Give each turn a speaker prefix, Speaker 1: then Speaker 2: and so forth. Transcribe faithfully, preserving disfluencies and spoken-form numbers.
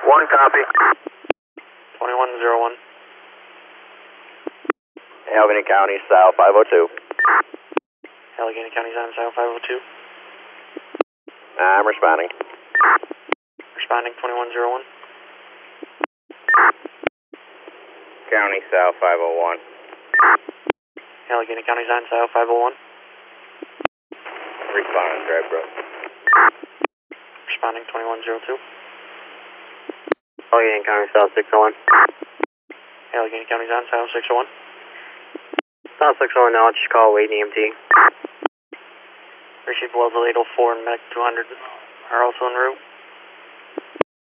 Speaker 1: one, copy.
Speaker 2: twenty-one zero one.
Speaker 1: Allegheny County, South five oh two.
Speaker 2: Allegheny County, on South five oh two.
Speaker 1: I'm responding.
Speaker 2: Responding twenty-one zero one.
Speaker 1: County, South five oh one.
Speaker 2: Allegheny County, on South five oh one.
Speaker 1: Responding, drive, bro.
Speaker 2: Responding twenty-one zero two.
Speaker 1: Allegheny County, South six oh one.
Speaker 2: Allegheny County, on South six oh one.
Speaker 1: South six oh one, now just call Wade E M T.
Speaker 2: Received Wellsville eight oh four and Medic two hundred are also en route.